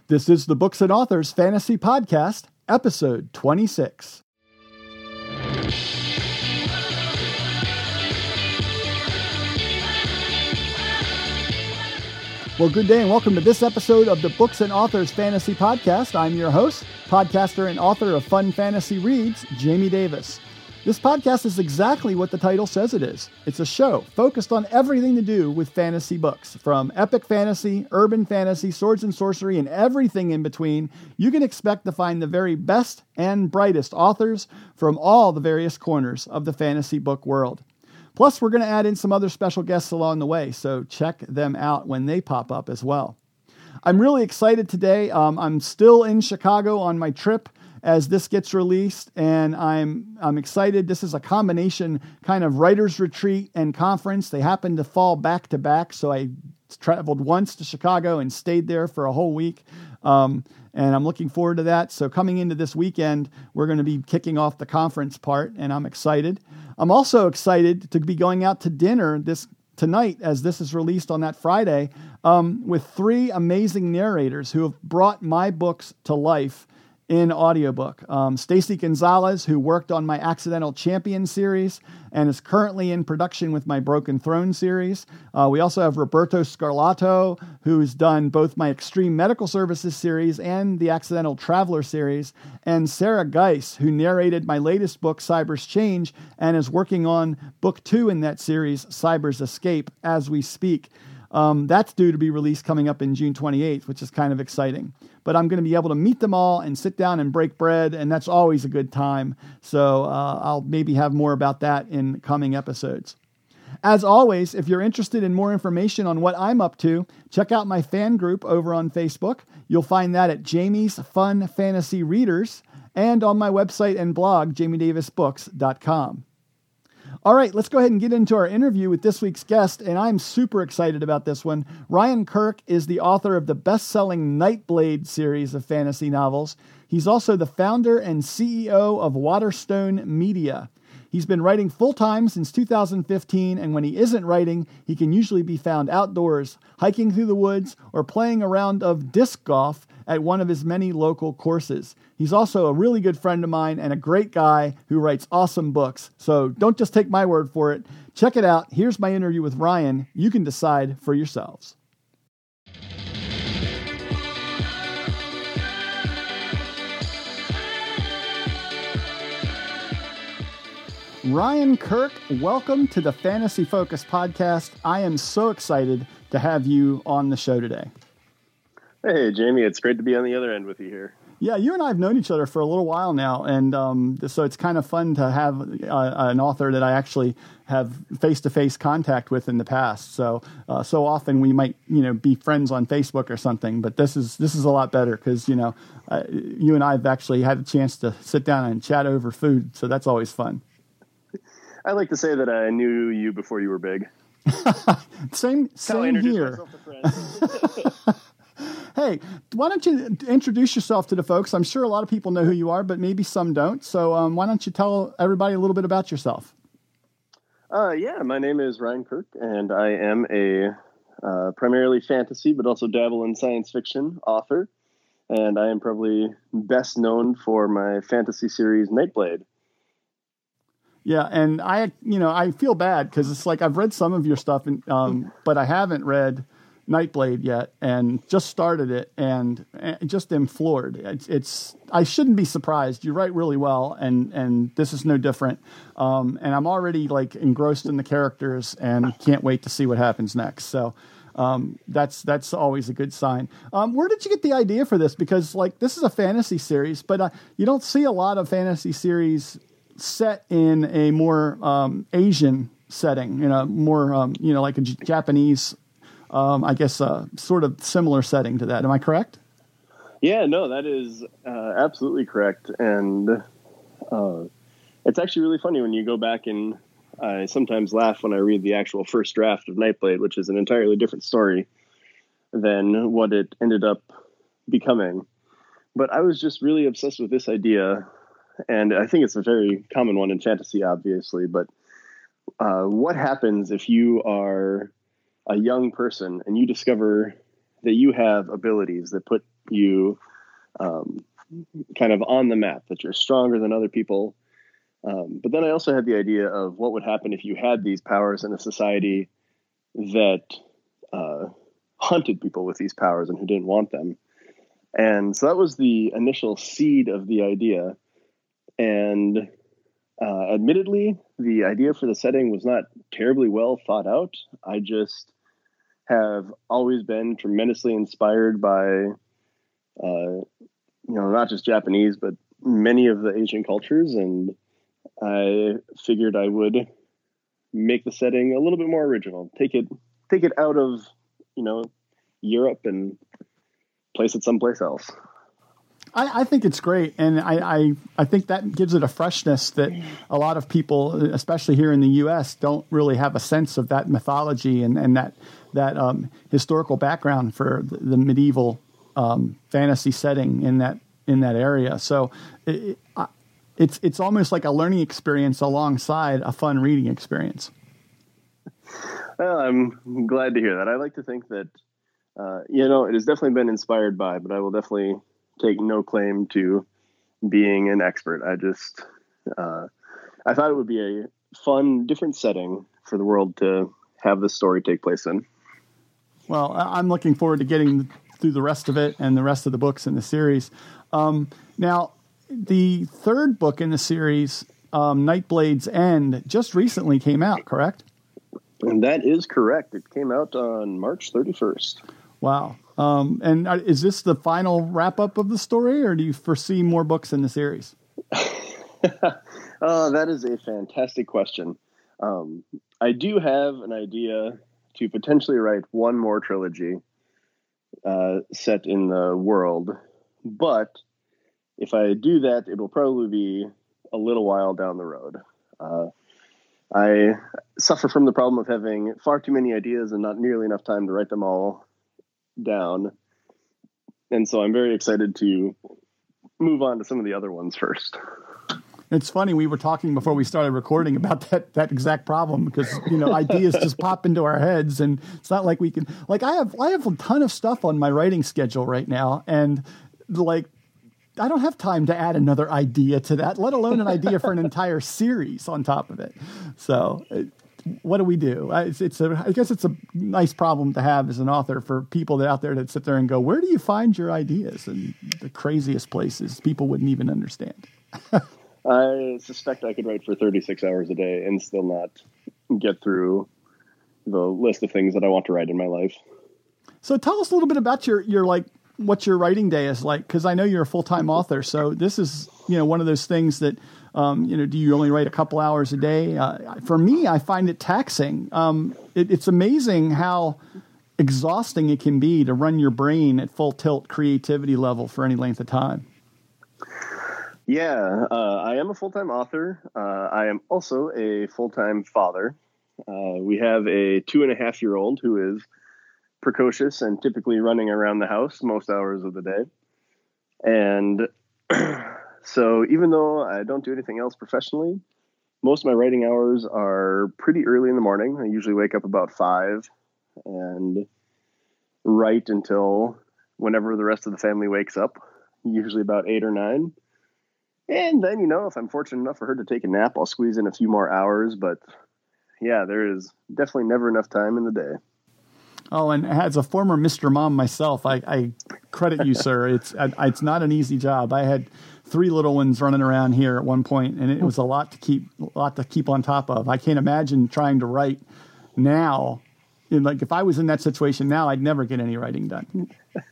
This is the Books and Authors Fantasy Podcast, episode 26. Well, good day and welcome to this episode of the Books and Authors Fantasy Podcast. I'm your host, podcaster and author of Fun Fantasy Reads, Jamie Davis. This podcast is exactly what the title says it is. It's a show focused on everything to do with fantasy books. From epic fantasy, urban fantasy, swords and sorcery, and everything in between, you can expect to find the very best and brightest authors from all the various corners of the fantasy book world. Plus, we're going to add in some other special guests along the way, so check them out when they pop up as well. I'm really excited today. I'm still in Chicago on my trip as this gets released, and I'm excited. This is a combination kind of writer's retreat and conference. They happen to fall back to back, so I traveled once to Chicago and stayed there for a whole week, and I'm looking forward to that. So coming into this weekend, we're going to be kicking off the conference part, and I'm excited. I'm also excited to be going out to dinner tonight, as this is released on that Friday, with three amazing narrators who have brought my books to life in audiobook. Stacy Gonzalez, who worked on my Accidental Champion series and is currently in production with my Broken Throne series. We also have Roberto Scarlato, who's done both my Extreme Medical Services series and the Accidental Traveler series, and Sarah Geiss, who narrated my latest book, Cyber's Change, and is working on book 2 in that series, Cyber's Escape, as we speak. That's due to be released coming up in June 28th, which is kind of exciting. But I'm going to be able to meet them all and sit down and break bread, and that's always a good time. So I'll maybe have more about that in coming episodes. As always, if you're interested in more information on what I'm up to, check out my fan group over on Facebook. You'll find that at Jamie's Fun Fantasy Readers and on my website and blog, jamiedavisbooks.com. All right, let's go ahead and get into our interview with this week's guest, and I'm super excited about this one. Ryan Kirk is the author of the best-selling Nightblade series of fantasy novels. He's also the founder and CEO of Waterstone Media. He's been writing full-time since 2015, and when he isn't writing, he can usually be found outdoors, hiking through the woods, or playing a round of disc golf at one of his many local courses. He's also a really good friend of mine and a great guy who writes awesome books. So don't just take my word for it. Check it out. Here's my interview with Ryan. You can decide for yourselves. Ryan Kirk, welcome to the Fantasy Focus podcast. I am so excited to have you on the show today. Hey, Jamie, it's great to be on the other end with you here. Yeah, you and I have known each other for a little while now, and so it's kind of fun to have an author that I actually have face-to-face contact with in the past. So often we might, be friends on Facebook or something, but this is a lot better because, you and I have actually had a chance to sit down and chat over food, so that's always fun. I like to say that I knew you before you were big. Same here. Hey, why don't you introduce yourself to the folks? I'm sure a lot of people know who you are, but maybe some don't. So why don't you tell everybody a little bit about yourself? My name is Ryan Kirk, and I am a primarily fantasy, but also dabble in science fiction author. And I am probably best known for my fantasy series, Nightblade. Yeah, and I feel bad because it's like I've read some of your stuff, but I haven't read Nightblade yet, and just started it, and just am floored. I shouldn't be surprised. You write really well, and this is no different. And I'm already engrossed in the characters, and can't wait to see what happens next. So that's always a good sign. Where did you get the idea for this? Because this is a fantasy series, but you don't see a lot of fantasy series set in a more Asian setting, more like a Japanese. I guess sort of similar setting to that. Am I correct? Yeah, no, that is absolutely correct. And it's actually really funny when you go back, and I sometimes laugh when I read the actual first draft of Nightblade, which is an entirely different story than what it ended up becoming. But I was just really obsessed with this idea, and I think it's a very common one in fantasy, obviously. But what happens if you are a young person and you discover that you have abilities that put you kind of on the map, that you're stronger than other people. But then I also had the idea of what would happen if you had these powers in a society that hunted people with these powers and who didn't want them. And so that was the initial seed of the idea. And admittedly, the idea for the setting was not terribly well thought out. I just have always been tremendously inspired by, not just Japanese, but many of the Asian cultures. And I figured I would make the setting a little bit more original, take it out of, Europe and place it someplace else. I think it's great, and I think that gives it a freshness that a lot of people, especially here in the U.S., don't really have a sense of that mythology and that historical background for the medieval fantasy setting in that area. So it's almost like a learning experience alongside a fun reading experience. Well, I'm glad to hear that. I like to think that it has definitely been inspired by, but I will definitely take no claim to being an expert. I thought it would be a fun, different setting for the world to have this story take place in. Well, I'm looking forward to getting through the rest of it and the rest of the books in the series. Now, the third book in the series, Nightblade's End, just recently came out, correct? And that is correct. It came out on March 31st. Wow. And is this the final wrap-up of the story, or do you foresee more books in the series? That is a fantastic question. I do have an idea to potentially write one more trilogy set in the world, but if I do that, it will probably be a little while down the road. I suffer from the problem of having far too many ideas and not nearly enough time to write them all down. And so I'm very excited to move on to some of the other ones first. It's funny, we were talking before we started recording about that exact problem, because ideas just pop into our heads, and it's not like we can, like, I have a ton of stuff on my writing schedule right now, and I don't have time to add another idea to that, let alone an idea for an entire series on top of it. So what do we do? I guess it's a nice problem to have as an author, for people out there that sit there and go, where do you find your ideas? And the craziest places people wouldn't even understand. I suspect I could write for 36 hours a day and still not get through the list of things that I want to write in my life. So tell us a little bit about your what your writing day is like, because I know you're a full-time author. So this is, one of those things that, do you only write a couple hours a day? For me, I find it taxing. It's amazing how exhausting it can be to run your brain at full tilt creativity level for any length of time. Yeah, I am a full-time author. I am also a full-time father. We have a 2.5-year-old who is precocious and typically running around the house most hours of the day. And so even though I don't do anything else professionally, most of my writing hours are pretty early in the morning. I usually wake up about 5 and write until whenever the rest of the family wakes up, usually about 8 or 9. And then, if I'm fortunate enough for her to take a nap, I'll squeeze in a few more hours. But yeah, there is definitely never enough time in the day. Oh, and as a former Mr. Mom myself, I credit you, sir. It's not an easy job. I had 3 little ones running around here at one point, and it was a lot to keep on top of. I can't imagine trying to write now. If I was in that situation now, I'd never get any writing done.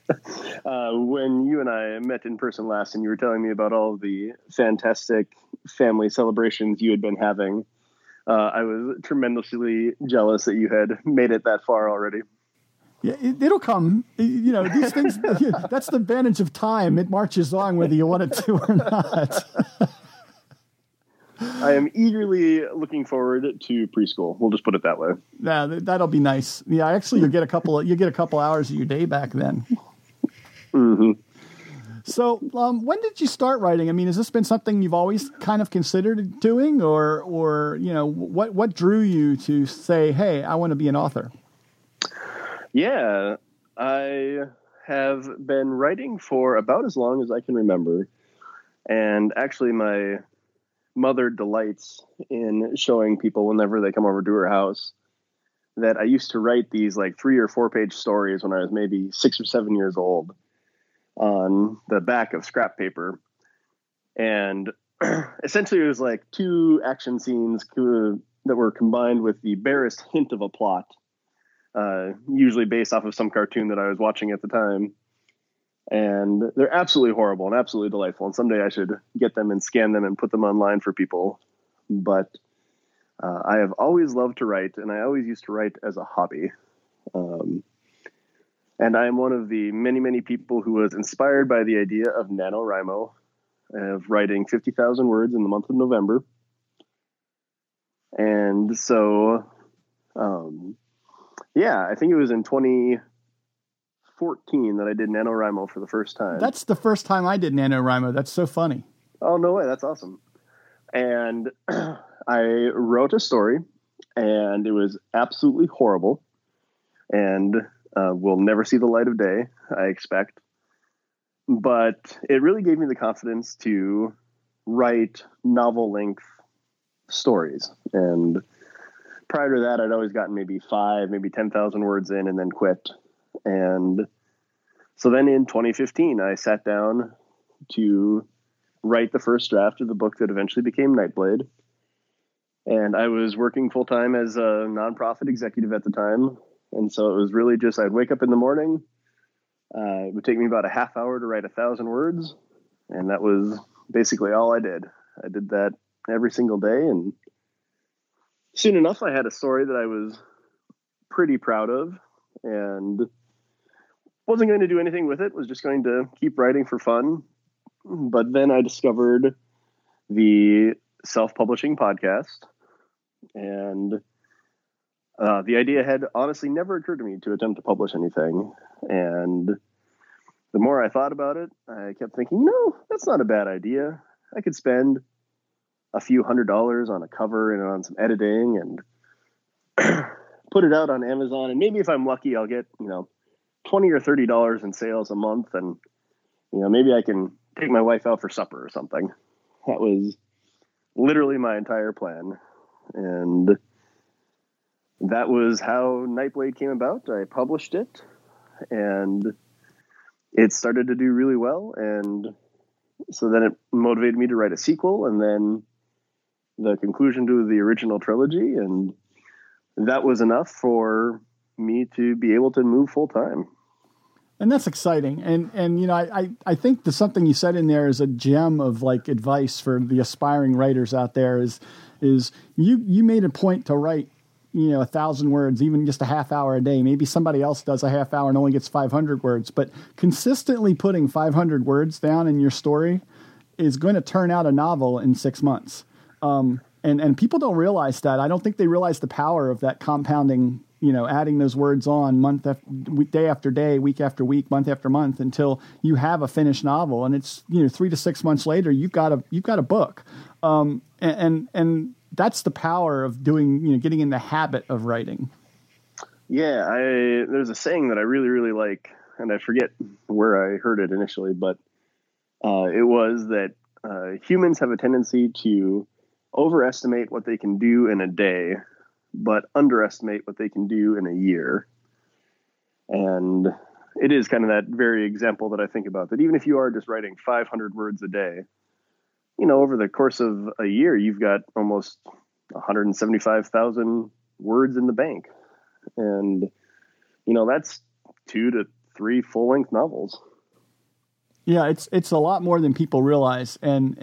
When you and I met in person last, and you were telling me about all of the fantastic family celebrations you had been having, I was tremendously jealous that you had made it that far already. Yeah, it'll come. These things, that's the advantage of time. It marches on whether you want it to or not. I am eagerly looking forward to preschool. We'll just put it that way. Yeah, that'll be nice. Yeah, actually, you'll get a couple hours of your day back then. Mm-hmm. So, when did you start writing? I mean, has this been something you've always kind of considered doing, or what drew you to say, "Hey, I want to be an author"? Yeah, I have been writing for about as long as I can remember. And actually, my mother delights in showing people whenever they come over to her house that I used to write these like 3 or 4 page stories when I was maybe 6 or 7 years old on the back of scrap paper. And essentially it was like 2 action scenes that were combined with the barest hint of a plot, usually based off of some cartoon that I was watching at the time. And they're absolutely horrible and absolutely delightful. And someday I should get them and scan them and put them online for people. But I have always loved to write, and I always used to write as a hobby. And I am one of the many, many people who was inspired by the idea of NaNoWriMo, of writing 50,000 words in the month of November. And so, I think it was in 2014 that I did NaNoWriMo for the first time. That's the first time I did NaNoWriMo. That's so funny. Oh, no way. That's awesome. And I wrote a story, and it was absolutely horrible, and will never see the light of day, I expect. But it really gave me the confidence to write novel-length stories. And prior to that, I'd always gotten maybe 5, maybe 10,000 words in and then quit. And so then in 2015, I sat down to write the first draft of the book that eventually became Nightblade. And I was working full-time as a nonprofit executive at the time. And so it was really just, I'd wake up in the morning. It would take me about a half hour to write 1,000 words. And that was basically all I did. I did that every single day. And soon enough, I had a story that I was pretty proud of and wasn't going to do anything with it, was just going to keep writing for fun. But then I discovered the self-publishing podcast, and the idea had honestly never occurred to me to attempt to publish anything. And the more I thought about it, I kept thinking, no, that's not a bad idea. I could spend a few $100s on a cover and on some editing and put it out on Amazon. And maybe if I'm lucky, I'll get, $20 or $30 in sales a month. And, maybe I can take my wife out for supper or something. That was literally my entire plan. And that was how Nightblade came about. I published it, and it started to do really well. And so then it motivated me to write a sequel, and then the conclusion to the original trilogy. And that was enough for me to be able to move full time. And that's exciting. And I think the something you said in there is a gem of like advice for the aspiring writers out there is you made a point to write, 1,000 words, even just a half hour a day. Maybe somebody else does a half hour and only gets 500 words, but consistently putting 500 words down in your story is going to turn out a novel in 6 months. And people don't realize that. I don't think they realize the power of that compounding, adding those words on day after day, week after week, month after month, until you have a finished novel. And it's, 3 to 6 months later, you've got a book. And that's the power of doing, getting in the habit of writing. Yeah. There's a saying that I really, really like, and I forget where I heard it initially, but it was that humans have a tendency to overestimate what they can do in a day, but underestimate what they can do in a year. And it is kind of that very example that I think about, that even if you are just writing 500 words a day, over the course of a year, you've got almost 175,000 words in the bank. And, that's 2 to 3 full-length novels. Yeah, it's a lot more than people realize. And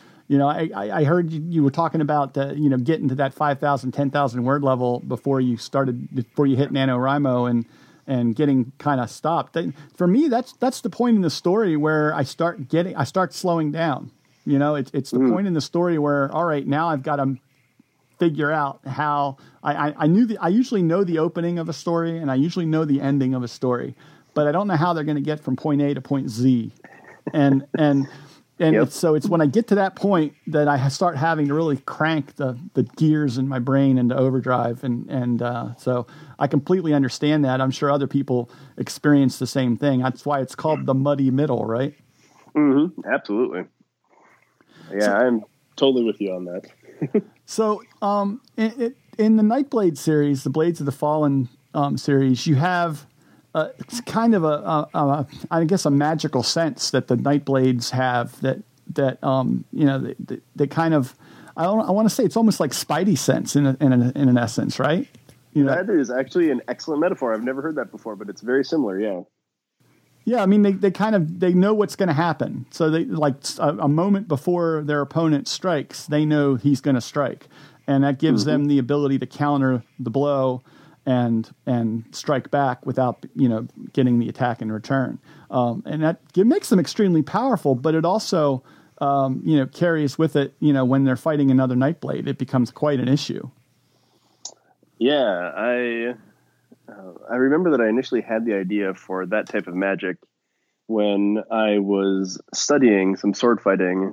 I heard you were talking about getting to that 5,000, 10,000 word level before you hit NaNoWriMo and getting kind of stopped. For me, that's the point in the story where I start slowing down. It's the point in the story where, all right, now I've got to figure out how I usually know the opening of a story and I usually know the ending of a story, but I don't know how they're going to get from point A to point Z. And And it's when I get to that point that I start having to really crank the gears in my brain into overdrive. And so I completely understand that. I'm sure other people experience the same thing. That's why it's called the muddy middle, right? Mm-hmm. Absolutely. Yeah, I'm totally with you on that. So in the Nightblade series, the Blades of the Fallen series, you have it's kind of I guess a magical sense that the Nightblades have that they kind of I want to say it's almost like Spidey sense in an essence, right? That is actually an excellent metaphor. I've never heard that before, but it's very similar. Yeah. Yeah, I mean they know what's going to happen. So they like a moment before their opponent strikes, they know he's going to strike, and that gives them the ability to counter the blow and strike back without getting the attack in return. And it makes them extremely powerful, but it also carries with it when they're fighting another Nightblade, it becomes quite an issue. Yeah, I remember that I initially had the idea for that type of magic when I was studying some sword fighting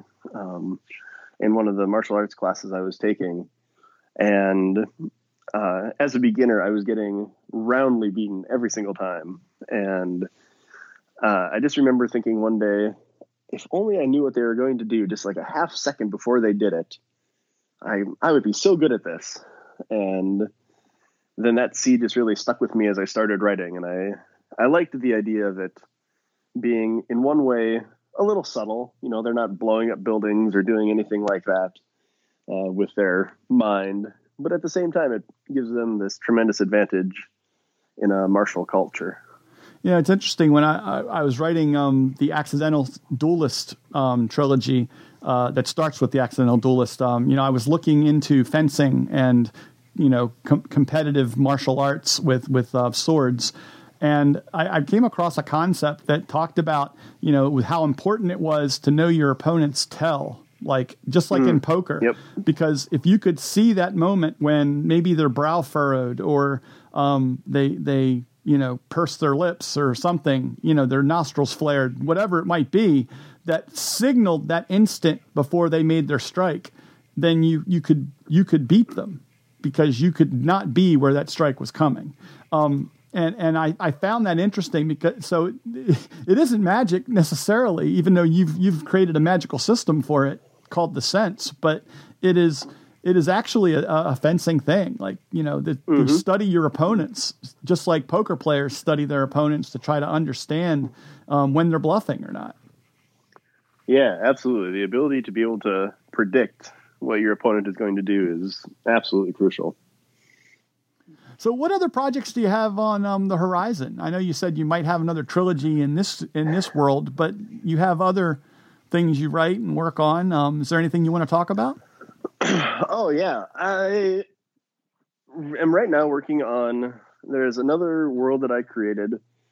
in one of the martial arts classes I was taking. And as a beginner, I was getting roundly beaten every single time. And I just remember thinking one day, if only I knew what they were going to do just like a half second before they did it, I would be so good at this. And then that seed just really stuck with me as I started writing. And I liked the idea of it being, in one way, a little subtle. They're not blowing up buildings or doing anything like that with their mind. But at the same time, it gives them this tremendous advantage in a martial culture. Yeah, it's interesting. When I was writing the Accidental Duelist trilogy that starts with the Accidental Duelist, I was looking into fencing and competitive martial arts with swords. And I came across a concept that talked about, with how important it was to know your opponent's tell, just like in poker. Yep. Because if you could see that moment when maybe their brow furrowed or they purse their lips or something, their nostrils flared, whatever it might be, that signaled that instant before they made their strike, then you could beat them because you could not be where that strike was coming. And I found that interesting because it isn't magic necessarily, even though you've created a magical system for it called the sense, but it is actually a fencing thing. You study your opponents, just like poker players study their opponents to try to understand when they're bluffing or not. Yeah, absolutely. The ability to be able to predict what your opponent is going to do is absolutely crucial. So what other projects do you have on the horizon? I know you said you might have another trilogy in this world, but you have other things you write and work on. Is there anything you want to talk about? Oh, yeah. I am right now working on, there's another world that I created.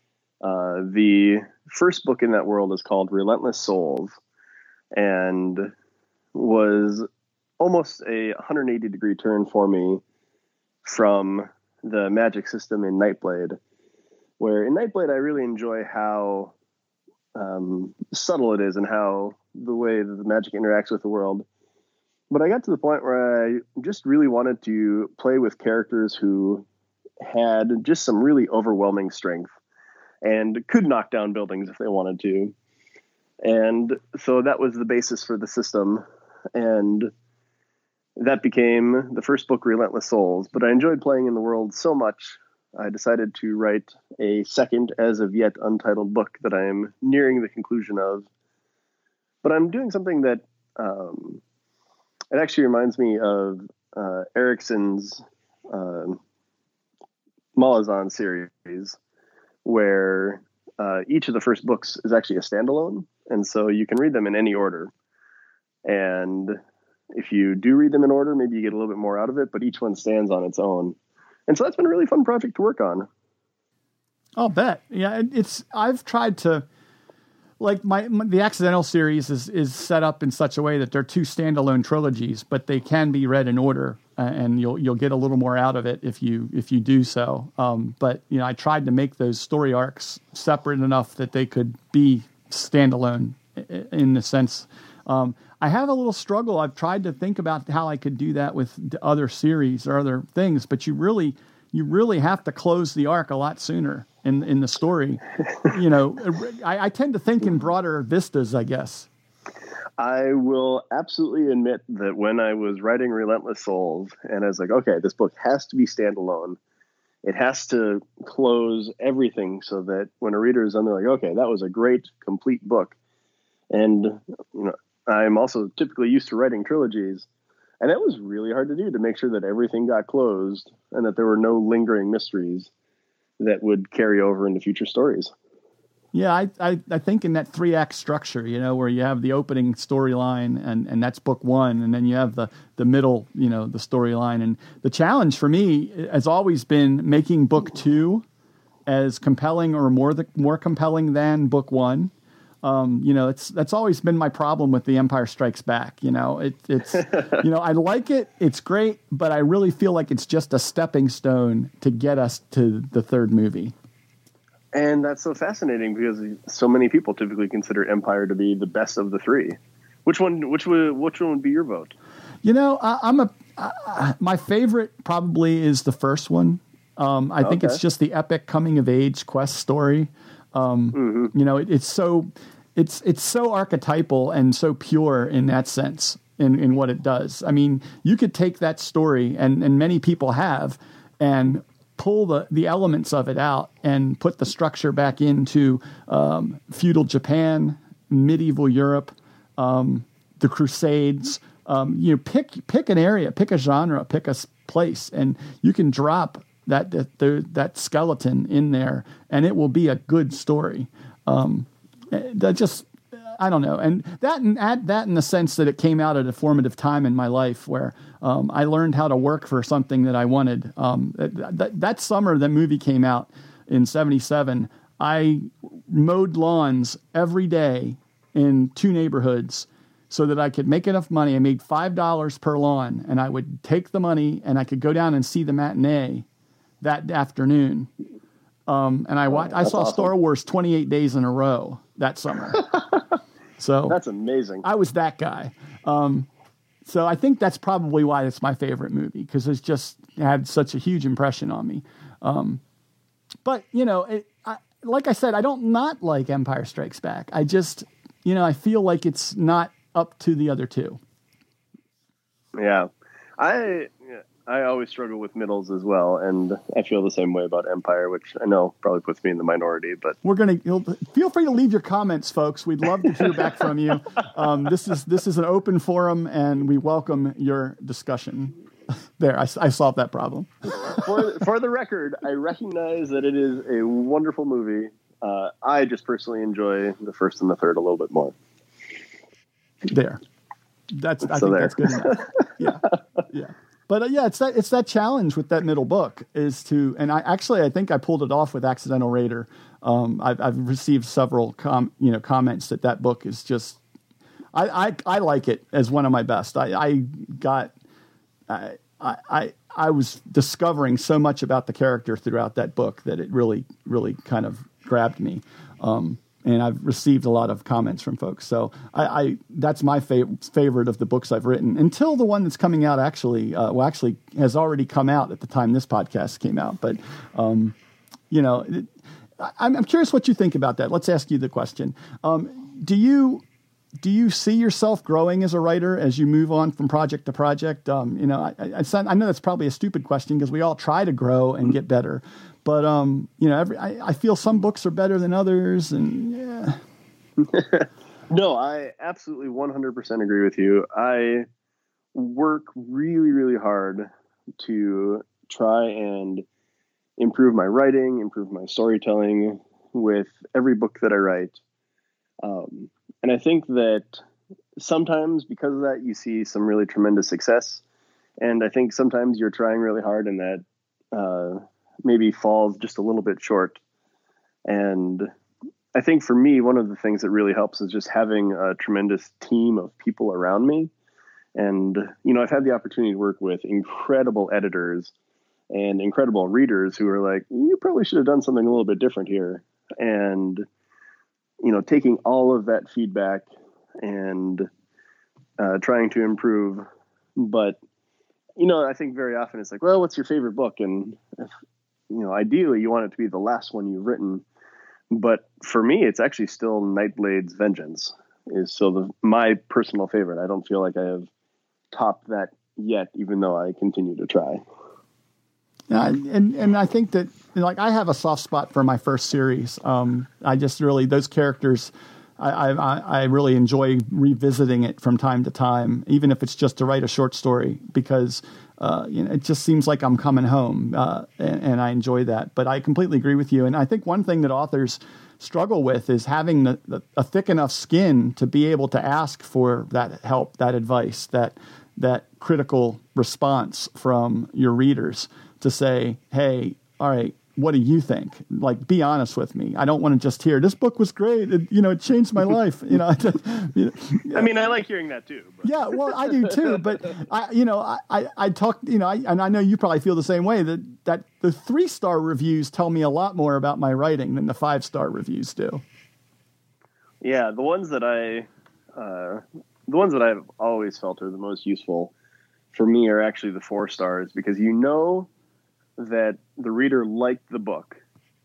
The first book in that world is called Relentless Souls and was almost a 180-degree turn for me from the magic system in Nightblade, where in Nightblade I really enjoy how subtle it is and how the way that the magic interacts with the world. But I got to the point where I just really wanted to play with characters who had just some really overwhelming strength and could knock down buildings if they wanted to. And so that was the basis for the system. And that became the first book, Relentless Souls. But I enjoyed playing in the world so much, I decided to write a second, as of yet untitled book that I am nearing the conclusion of. But I'm doing something that it actually reminds me of Erickson's Malazan series, where each of the first books is actually a standalone. And so you can read them in any order. And if you do read them in order, maybe you get a little bit more out of it, but each one stands on its own. And so that's been a really fun project to work on. I'll bet. Yeah, I've tried to, the Accidental series is set up in such a way that they're two standalone trilogies, but they can be read in order, and you'll get a little more out of it if you do so. But I tried to make those story arcs separate enough that they could be standalone in the sense. I have a little struggle. I've tried to think about how I could do that with other series or other things, but you really have to close the arc a lot sooner in the story. I tend to think in broader vistas, I guess. I will absolutely admit that when I was writing Relentless Souls, and I was like, okay, this book has to be standalone. It has to close everything so that when a reader is on, they're like, okay, that was a great, complete book. And I'm also typically used to writing trilogies, and that was really hard to do, to make sure that everything got closed and that there were no lingering mysteries that would carry over into future stories. Yeah, I think in that 3-act structure, where you have the opening storyline and that's book one, and then you have the middle, the storyline. And the challenge for me has always been making book 2 as compelling or more compelling than book 1. That's always been my problem with The Empire Strikes Back. It's I like it, it's great, but I really feel like it's just a stepping stone to get us to the third movie. And that's so fascinating because so many people typically consider Empire to be the best of the three. Which one would be your vote? My favorite probably is the first one. I think it's just the epic coming of age quest story. It's so archetypal and so pure in that sense in what it does. I mean, you could take that story and many people have and pull the elements of it out and put the structure back into feudal Japan, medieval Europe, the Crusades. Pick an area, pick a genre, pick a place, and you can drop that skeleton in there, and it will be a good story. I don't know, and add that in the sense that it came out at a formative time in my life where I learned how to work for something that I wanted. That summer that movie came out in '77, I mowed lawns every day in 2 neighborhoods so that I could make enough money. I made $5 per lawn, and I would take the money and I could go down and see the matinee that afternoon. And I saw awesome. Star Wars 28 days in a row that summer. So that's amazing. I was that guy. So I think that's probably why it's my favorite movie, because it's just had such a huge impression on me. But like I said, I don't not like Empire Strikes Back. I just, I feel like it's not up to the other two. Yeah. I always struggle with middles as well, and I feel the same way about Empire, which I know probably puts me in the minority. But feel free to leave your comments, folks. We'd love to hear back from you. This is an open forum, and we welcome your discussion. There, I solved that problem. For the record, I recognize that it is a wonderful movie. I just personally enjoy the first and the third a little bit more. There, I think that's good enough. Yeah. But it's that challenge with that middle book is to, and I think I pulled it off with Accidental Raider. I've received several comments that book is just, I like it as one of my best. I was discovering so much about the character throughout that book that it really, really kind of grabbed me. And I've received a lot of comments from folks. So that's my favorite of the books I've written, until the one that's coming out actually has already come out at the time this podcast came out. But, I'm curious what you think about that. Let's ask you the question. Do you see yourself growing as a writer as you move on from project to project? I know that's probably a stupid question because we all try to grow and get better. But, I feel some books are better than others, and yeah. No, I absolutely 100% agree with you. I work really, really hard to try and improve my writing, improve my storytelling with every book that I write. And I think that sometimes because of that, you see some really tremendous success. And I think sometimes you're trying really hard and that maybe falls just a little bit short. And I think for me, one of the things that really helps is just having a tremendous team of people around me. And, I've had the opportunity to work with incredible editors and incredible readers who are like, you probably should have done something a little bit different here. And, taking all of that feedback and trying to improve. But, I think very often it's like, well, what's your favorite book? And, ideally you want it to be the last one you've written. But for me, it's actually still Nightblade's Vengeance is still my personal favorite. I don't feel like I have topped that yet, even though I continue to try. Yeah, and I think that I have a soft spot for my first series. I just really those characters. I really enjoy revisiting it from time to time, even if it's just to write a short story, because it just seems like I'm coming home, and I enjoy that. But I completely agree with you, and I think one thing that authors struggle with is having a thick enough skin to be able to ask for that help, that advice, that critical response from your readers to say, hey, all right, what do you think? Like, be honest with me. I don't want to just hear, this book was great. It changed my life. I mean, I like hearing that too. But. Yeah, well, I do too. But I talk, and I know you probably feel the same way that the 3-star reviews tell me a lot more about my writing than the 5-star reviews do. Yeah. The ones that I've always felt are the most useful for me are actually the 4 stars, because that the reader liked the book,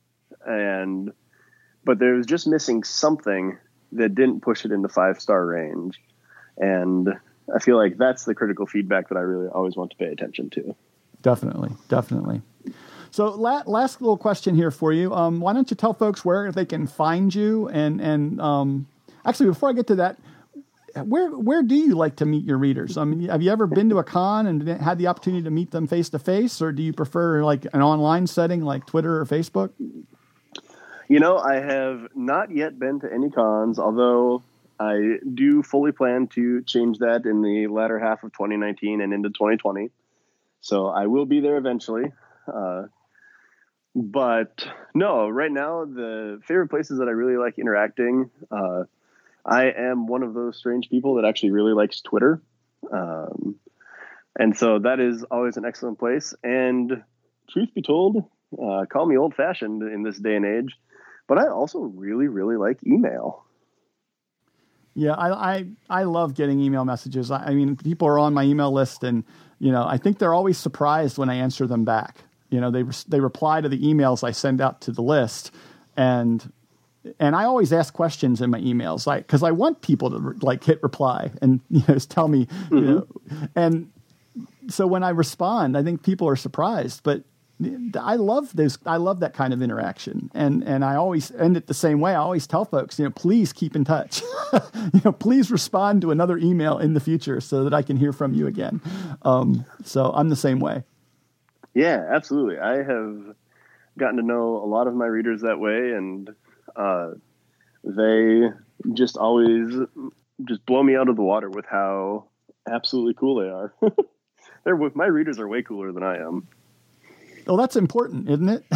but there was just missing something that didn't push it into 5-star range. And I feel like that's the critical feedback that I really always want to pay attention to. Definitely. So last little question here for you. Why don't you tell folks where they can find you? And actually, before I get to that, where do you like to meet your readers? I mean, have you ever been to a con and had the opportunity to meet them face to face, or do you prefer like an online setting like Twitter or Facebook? I have not yet been to any cons, although I do fully plan to change that in the latter half of 2019 and into 2020. So I will be there eventually. But no, right now, the favorite places that I really like interacting, I am one of those strange people that actually really likes Twitter. And so that is always an excellent place. And truth be told, call me old fashioned in this day and age, but I also really, really like email. Yeah, I love getting email messages. I mean, people are on my email list, and, I think they're always surprised when I answer them back. They reply to the emails I send out to the list, and I always ask questions in my emails, because I want people to hit reply and tell me, and so when I respond, I think people are surprised. But I love that kind of interaction, and I always end it the same way. I always tell folks, please keep in touch. Please respond to another email in the future so that I can hear from you again. So I'm the same way. Yeah, absolutely. I have gotten to know a lot of my readers that way, and they just always just blow me out of the water with how absolutely cool they are. My readers are way cooler than I am. Well, that's important, isn't it?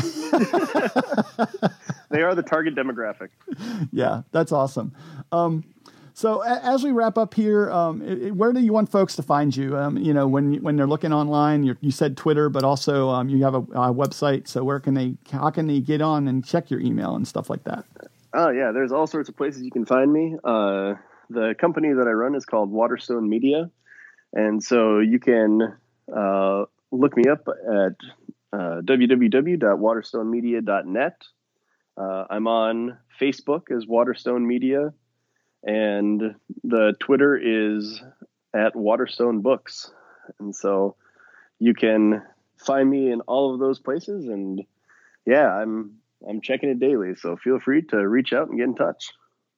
They are the target demographic. Yeah, that's awesome. So as we wrap up here, where do you want folks to find you? When they're looking online, you said Twitter, but also you have a website. So how can they get on and check your email and stuff like that? Oh yeah, there's all sorts of places you can find me. The company that I run is called Waterstone Media, and so you can look me up at www.waterstonemedia.net. I'm on Facebook as Waterstone Media, and the Twitter is at Waterstone Books. And so you can find me in all of those places. And yeah, I'm checking it daily. So feel free to reach out and get in touch.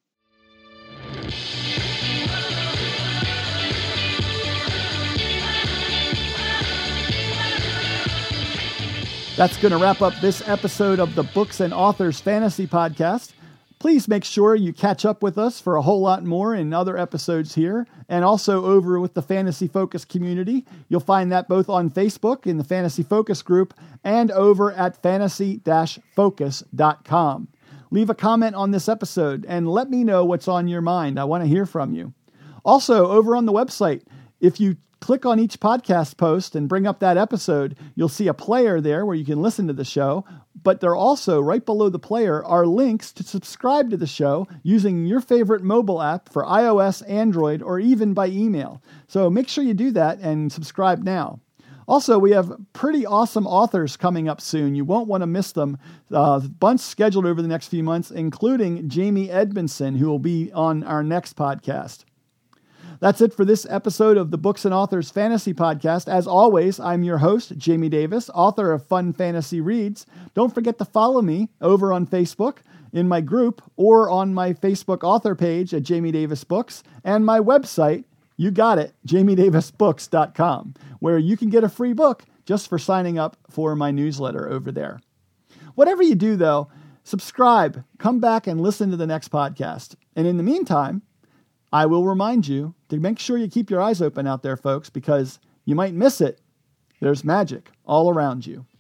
That's going to wrap up this episode of the Books and Authors Fantasy Podcast. Please make sure you catch up with us for a whole lot more in other episodes here, and also over with the Fantasy Focus community. You'll find that both on Facebook in the Fantasy Focus group and over at fantasy-focus.com. Leave a comment on this episode and let me know what's on your mind. I want to hear from you. Also, over on the website, if you click on each podcast post and bring up that episode, you'll see a player there where you can listen to the show. but they're also right below the player are links to subscribe to the show using your favorite mobile app for iOS, Android, or even by email. So make sure you do that and subscribe now. Also, we have pretty awesome authors coming up soon. You won't want to miss them. A bunch scheduled over the next few months, including Jamie Edmondson, who will be on our next podcast. That's it for this episode of the Books and Authors Fantasy Podcast. As always, I'm your host, Jamie Davis, author of Fun Fantasy Reads. Don't forget to follow me over on Facebook, in my group, or on my Facebook author page at Jamie Davis Books, and my website, you got it, jamiedavisbooks.com, where you can get a free book just for signing up for my newsletter over there. Whatever you do, though, subscribe, come back and listen to the next podcast. And in the meantime, I will remind you to make sure you keep your eyes open out there, folks, because you might miss it. There's magic all around you.